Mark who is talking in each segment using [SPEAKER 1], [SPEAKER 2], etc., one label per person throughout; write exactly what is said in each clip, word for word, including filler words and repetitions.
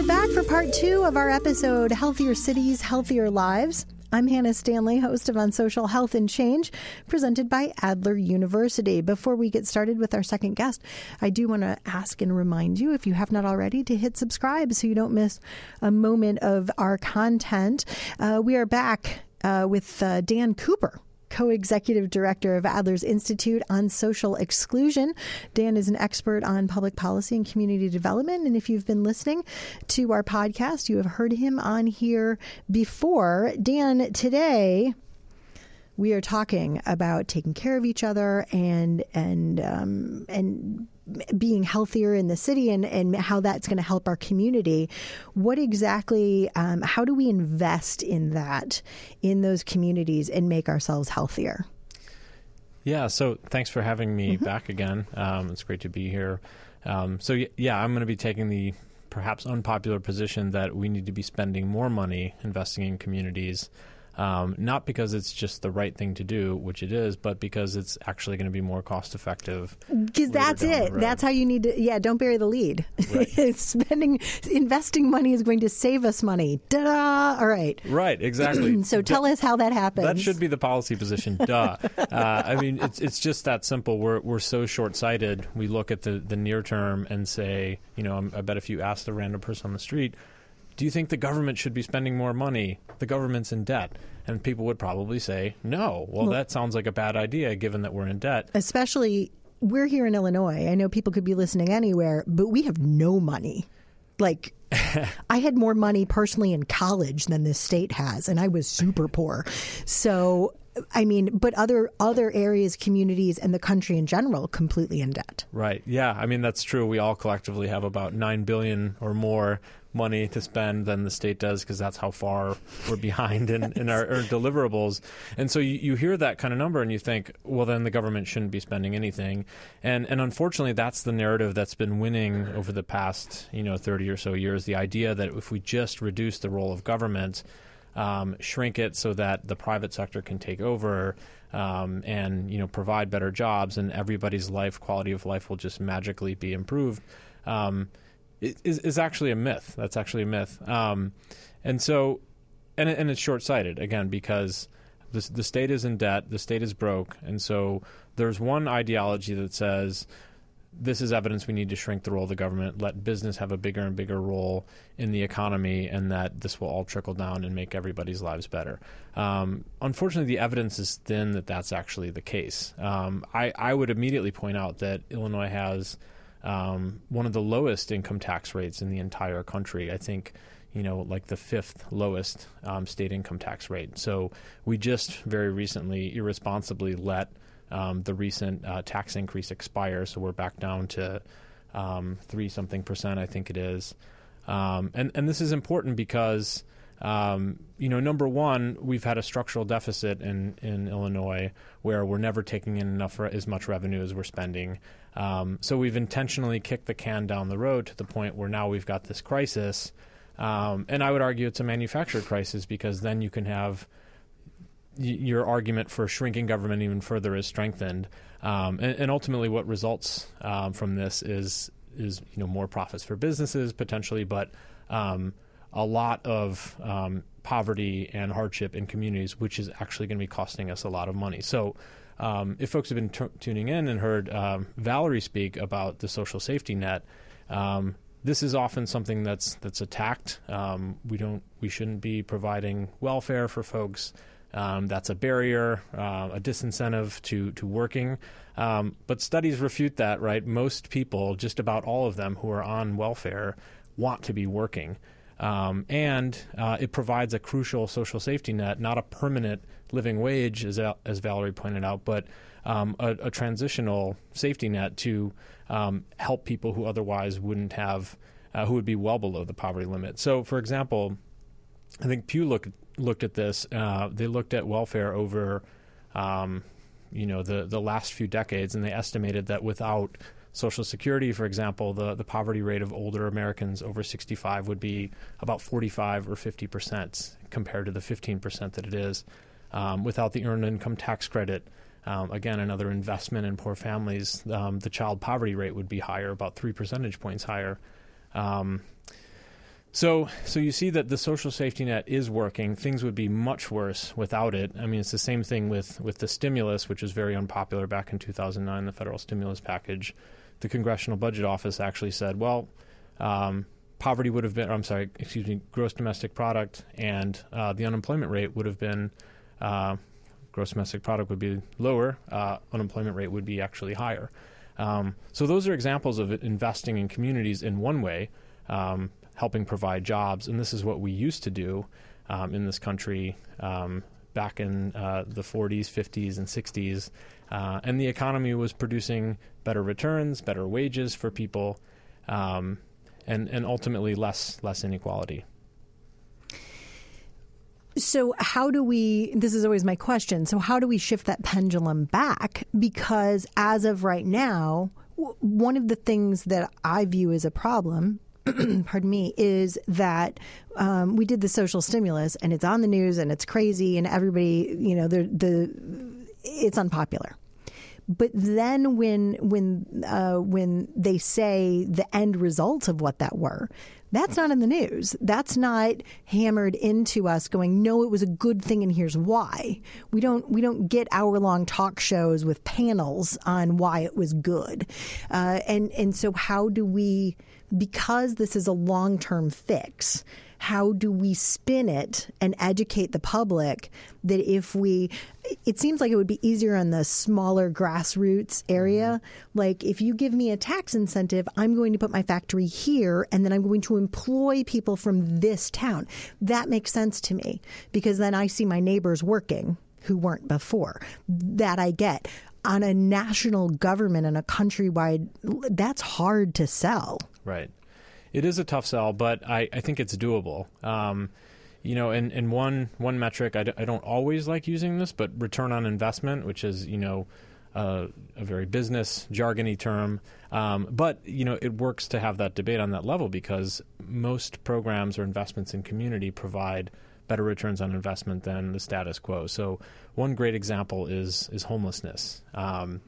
[SPEAKER 1] back for part two of our episode, Healthier Cities, Healthier Lives. I'm Hannah Stanley, host of On Social Health and Change, presented by Adler University. Before we get started with our second guest, I do want to ask and remind you, if you have not already, to hit subscribe so you don't miss a moment of our content. Uh, we are back uh, with uh, Dan Cooper, co-executive director of Adler's Institute on Social Exclusion. Dan is an expert on public policy and community development. And if you've been listening to our podcast, you have heard him on here before. Dan, today we are talking about taking care of each other and and um, and being healthier in the city and, and how that's going to help our community. What exactly, um, how do we invest in that, in those communities, and make ourselves healthier?
[SPEAKER 2] Yeah, so thanks for having me
[SPEAKER 1] Mm-hmm.
[SPEAKER 2] back again. Um, it's great to be here. Um, so, yeah, I'm going to be taking the perhaps unpopular position that we need to be spending more money investing in communities. Um, not because it's just the right thing to do, which it is, but because it's actually going to be more cost effective.
[SPEAKER 1] Because that's it. That's how you need to, yeah, don't bury the lead. Right. Spending, investing money is going to save us money. Da-da! All right.
[SPEAKER 2] Right, exactly.
[SPEAKER 1] So tell
[SPEAKER 2] Duh.
[SPEAKER 1] us how that happens.
[SPEAKER 2] That should be the policy position. Duh. uh, I mean, it's it's just that simple. We're we're so short-sighted. We look at the, the near term and say, you know, I bet if you asked a random person on the street, do you think the government should be spending more money? The government's in debt. And people would probably say, no. Well, well, that sounds like a bad idea, given that we're in debt.
[SPEAKER 1] Especially, we're here in Illinois. I know people could be listening anywhere, but we have no money. Like, I had more money personally in college than this state has, and I was super poor. So, I mean, but other other areas, communities, and the country in general, completely in debt. Right.
[SPEAKER 2] Yeah. I mean, that's true. We all collectively have about nine billion dollars or more money to spend than the state does, because that's how far we're behind in, in our, our deliverables. And so you, you hear that kind of number and you think, well, then the government shouldn't be spending anything. And and unfortunately, that's the narrative that's been winning over the past, you know, thirty or so years, the idea that if we just reduce the role of government, um, shrink it so that the private sector can take over, um, and, you know, provide better jobs, and everybody's life, quality of life will just magically be improved. Um, Is, is actually a myth. That's actually a myth. Um, and so, and, and it's short-sighted, again, because the, the state is in debt, the state is broke, and so there's one ideology that says this is evidence we need to shrink the role of the government, let business have a bigger and bigger role in the economy, and that this will all trickle down and make everybody's lives better. Um, unfortunately, the evidence is thin that that's actually the case. Um, I, I would immediately point out that Illinois has Um, one of the lowest income tax rates in the entire country. I think, you know, like the fifth lowest um, state income tax rate. So we just very recently irresponsibly let um, the recent uh, tax increase expire. So we're back down to um, three something percent, I think it is. Um, and, and this is important because, um, you know, number one, we've had a structural deficit in, in Illinois where we're never taking in enough re- as much revenue as we're spending. Um, so we've intentionally kicked the can down the road to the point where now we've got this crisis. Um, and I would argue it's a manufactured crisis, because then you can have y- your argument for shrinking government even further is strengthened. Um, and, and ultimately what results um, from this is, is, you know, more profits for businesses potentially, but um, a lot of um, poverty and hardship in communities, which is actually going to be costing us a lot of money. So Um, if folks have been t- tuning in and heard um, Valerie speak about the social safety net, um, this is often something that's that's attacked. Um, we don't, we shouldn't be providing welfare for folks. Um, that's a barrier, uh, a disincentive to to working. Um, but studies refute that, right? Most people, just about all of them who are on welfare, want to be working. Um, and uh, it provides a crucial social safety net, not a permanent living wage, as as Valerie pointed out, but um, a, a transitional safety net to um, help people who otherwise wouldn't have, uh, who would be well below the poverty limit. So, for example, I think Pew looked looked at this. Uh, they looked at welfare over, um, you know, the the last few decades, and they estimated that without Social Security, for example, the, the poverty rate of older Americans over sixty-five would be about forty-five or fifty percent compared to the fifteen percent that it is. Um, without the earned income tax credit, um, again, another investment in poor families, um, the child poverty rate would be higher, about three percentage points higher. Um, So so you see that the social safety net is working. Things would be much worse without it. I mean, it's the same thing with, with the stimulus, which was very unpopular back in two thousand nine, the federal stimulus package. The Congressional Budget Office actually said, well, um, poverty would have been, or I'm sorry, excuse me, gross domestic product and uh, the unemployment rate would have been, uh, gross domestic product would be lower, uh, unemployment rate would be actually higher. Um, so those are examples of it investing in communities in one way, um, helping provide jobs. And this is what we used to do um, in this country um, back in uh, the forties, fifties, and sixties. Uh, and the economy was producing better returns, better wages for people, um, and, and ultimately less less inequality.
[SPEAKER 1] So how do we, this is always my question, so how do we shift that pendulum back? Because as of right now, w- one of the things that I view as a problem pardon me, is that um, we did the social stimulus and it's on the news and it's crazy and everybody, you know, the the it's unpopular. But then when when uh, when they say the end results of what that were, that's not in the news. That's not hammered into us going, no, it was a good thing and here's why. We don't we don't get hour-long talk shows with panels on why it was good. Uh, and, and so how do we, because this is a long-term fix, how do we spin it and educate the public that if we, it seems like it would be easier on the smaller grassroots area. Like if you give me a tax incentive, I'm going to put my factory here and then I'm going to employ people from this town. That makes sense to me because then I see my neighbors working who weren't before. That I get. On a national government and a countrywide, that's hard to sell.
[SPEAKER 2] Right. It is a tough sell, but I, I think it's doable. Um, you know, and, and one one metric, I, d- I don't always like using this, but return on investment, which is, you know, uh, a very business jargony term. Um, but, you know, it works to have that debate on that level because most programs or investments in community provide better returns on investment than the status quo. So one great example is is homelessness. Um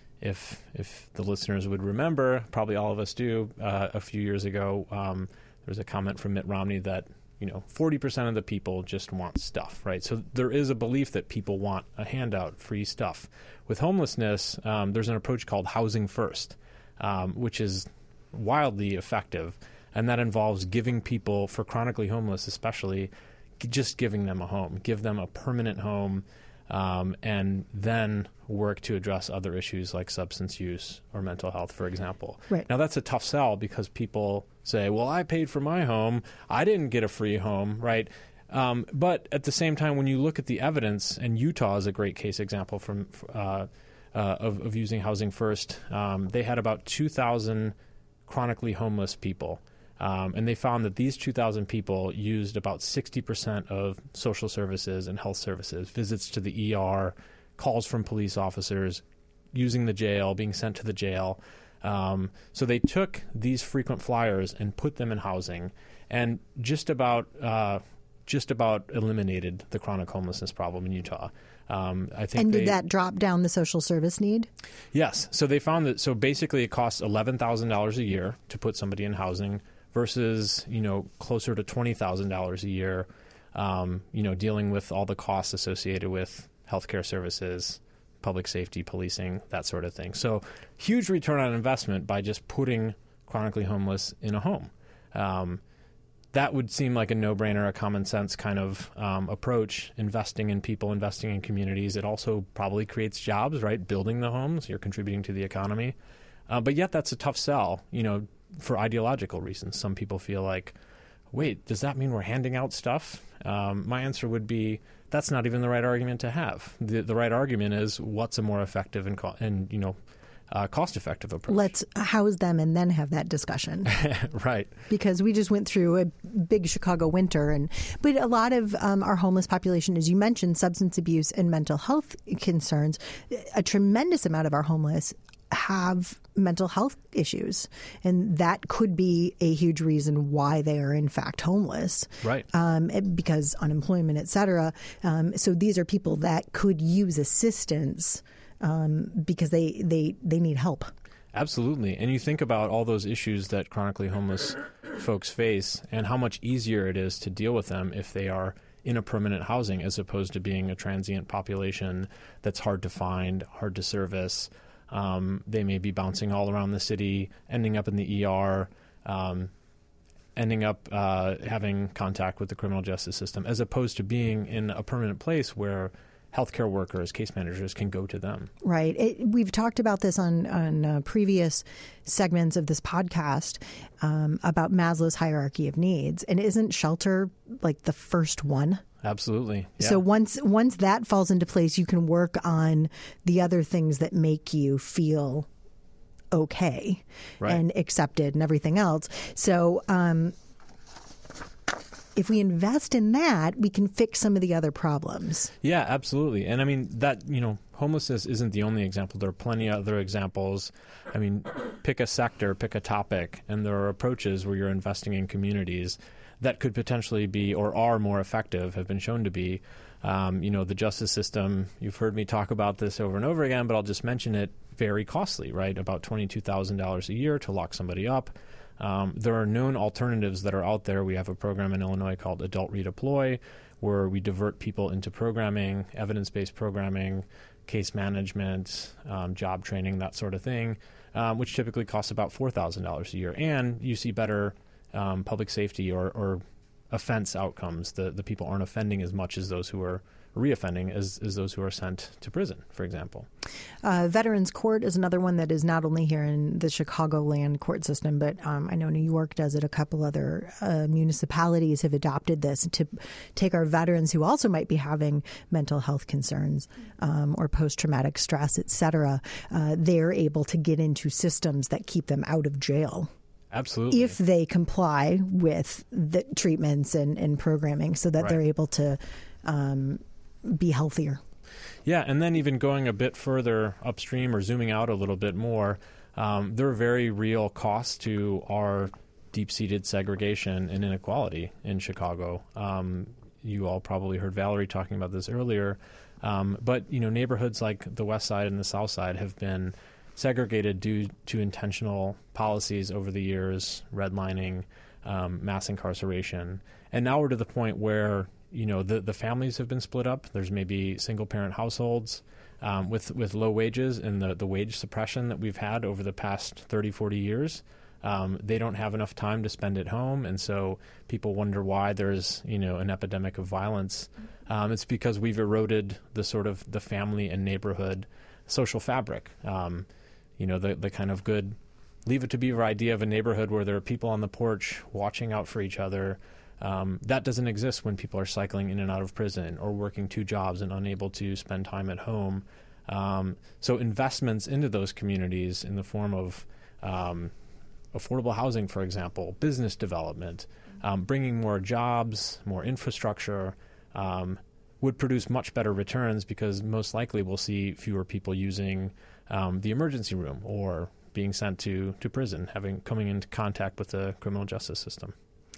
[SPEAKER 2] If if the listeners would remember, probably all of us do, uh, a few years ago, um, there was a comment from Mitt Romney that, you know, forty percent of the people just want stuff, right? So there is a belief that people want a handout, free stuff. With homelessness, um, there's an approach called Housing First, um, which is wildly effective, and that involves giving people, for chronically homeless especially, just giving them a home, give them a permanent home, Um, and then work to address other issues like substance use or mental health, for example.
[SPEAKER 1] Right.
[SPEAKER 2] Now, that's a tough sell because people say, well, I paid for my home. I didn't get a free home, right? Um, but at the same time, when you look at the evidence, and Utah is a great case example from uh, uh, of, of using Housing First, um, they had about two thousand chronically homeless people. Um, and they found that these two thousand people used about sixty percent of social services and health services, visits to the E R, calls from police officers, using the jail, being sent to the jail. Um, so they took these frequent flyers and put them in housing and just about uh, just about eliminated the chronic homelessness problem in Utah. Um, I think
[SPEAKER 1] and did
[SPEAKER 2] they,
[SPEAKER 1] that drop down the social service need?
[SPEAKER 2] Yes. So they found that, so basically it costs eleven thousand dollars a year to put somebody in housing, versus, you know, closer to twenty thousand dollars a year, um, you know, dealing with all the costs associated with healthcare services, public safety, policing, that sort of thing. So huge return on investment by just putting chronically homeless in a home. Um, that would seem like a no-brainer, a common sense kind of um, approach, investing in people, investing in communities. It also probably creates jobs, right? Building the homes, you're contributing to the economy. Uh, but yet that's a tough sell, you know, for ideological reasons. Some people feel like, wait, does that mean we're handing out stuff? Um, my answer would be, that's not even the right argument to have. The, the right argument is, what's a more effective and, co- and you know, uh, cost-effective approach?
[SPEAKER 1] Let's house them and then have that discussion.
[SPEAKER 2] Right.
[SPEAKER 1] Because we just went through a big Chicago winter. and But a lot of um, our homeless population, as you mentioned, substance abuse and mental health concerns, a tremendous amount of our homeless have mental health issues, and that could be a huge reason why they are in fact homeless,
[SPEAKER 2] right?
[SPEAKER 1] Um, because unemployment, et cetera. Um, so these are people that could use assistance um, because they, they they need help.
[SPEAKER 2] Absolutely. And you think about all those issues that chronically homeless folks face and how much easier it is to deal with them if they are in a permanent housing as opposed to being a transient population that's hard to find, hard to service. Um, they may be bouncing all around the city, ending up in the E R, um, ending up uh, having contact with the criminal justice system, as opposed to being in a permanent place where healthcare workers, case managers can go to them.
[SPEAKER 1] Right. It, we've talked about this on, on uh, previous segments of this podcast um, about Maslow's hierarchy of needs. And isn't shelter like the first one?
[SPEAKER 2] Absolutely. Yeah.
[SPEAKER 1] So once once that falls into place, you can work on the other things that make you feel okay
[SPEAKER 2] right.
[SPEAKER 1] and accepted and everything else. So um, if we invest in that, we can fix some of the other problems.
[SPEAKER 2] Yeah, absolutely. And I mean, that, you know, homelessness isn't the only example. There are plenty of other examples. I mean, pick a sector, pick a topic, and there are approaches where you're investing in communities that could potentially be or are more effective, have been shown to be. Um, you know, the justice system, you've heard me talk about this over and over again, but I'll just mention it, very costly, right? About twenty-two thousand dollars a year to lock somebody up. Um, there are known alternatives that are out there. We have a program in Illinois called Adult Redeploy, where we divert people into programming, evidence-based programming, case management, um, job training, that sort of thing, um, which typically costs about four thousand dollars a year. And you see better um, public safety or, or offense outcomes. The, the people aren't offending as much as those who are reoffending as, as those who are sent to prison, for example.
[SPEAKER 1] Uh, Veterans Court is another one that is not only here in the Chicagoland court system, but um, I know New York does it. A couple other uh, municipalities have adopted this to take our veterans who also might be having mental health concerns um, or post-traumatic stress, et cetera. Uh, they're able to get into systems that keep them out of jail.
[SPEAKER 2] Absolutely.
[SPEAKER 1] If they comply with the treatments and, and programming so that
[SPEAKER 2] right.
[SPEAKER 1] they're able to um, be healthier.
[SPEAKER 2] Yeah, and then even going a bit further upstream or zooming out a little bit more, um, there are very real costs to our deep-seated segregation and inequality in Chicago. Um, you all probably heard Valerie talking about this earlier, um, but you know, neighborhoods like the West Side and the South Side have been segregated due to intentional policies over the years, redlining, um, mass incarceration, and now we're to the point where you know, the, the families have been split up. There's maybe single-parent households um, with, with low wages and the, the wage suppression that we've had over the past thirty, forty years. Um, they don't have enough time to spend at home, and so people wonder why there's, you know, an epidemic of violence. Um, it's because we've eroded the sort of the family and neighborhood social fabric. Um, you know, the, the kind of good leave it to beaver idea of a neighborhood where there are people on the porch watching out for each other. Um, that doesn't exist when people are cycling in and out of prison or working two jobs and unable to spend time at home. Um, so investments into those communities in the form of um, affordable housing, for example, business development, um, bringing more jobs, more infrastructure, um, would produce much better returns because most likely we'll see fewer people using um, the emergency room or being sent to, to prison, having coming into contact with the criminal justice system.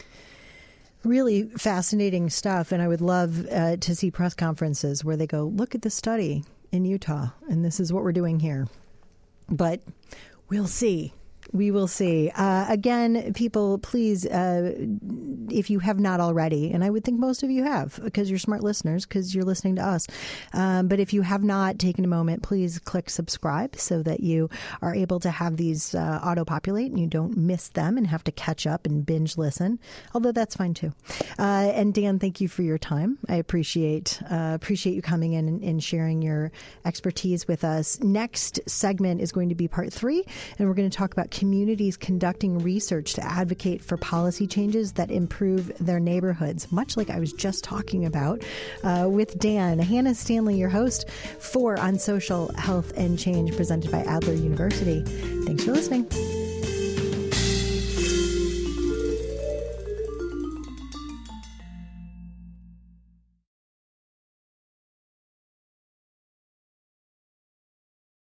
[SPEAKER 1] Really fascinating stuff, and I would love uh, to see press conferences where they go, look at the study in Utah, and this is what we're doing here. But we'll see. We will see. Uh, again, people, please, uh, if you have not already, and I would think most of you have because you're smart listeners because you're listening to us. Um, but if you have not taken a moment, please click subscribe so that you are able to have these uh, auto-populate and you don't miss them and have to catch up and binge listen, although that's fine too. Uh, and Dan, thank you for your time. I appreciate uh, appreciate you coming in and, and sharing your expertise with us. Next segment is going to be part three, and we're going to talk about communities conducting research to advocate for policy changes that improve their neighborhoods, much like I was just talking about uh, with Dan. Hannah Stanley, your host for On Social Health and Change, presented by Adler University. Thanks for listening.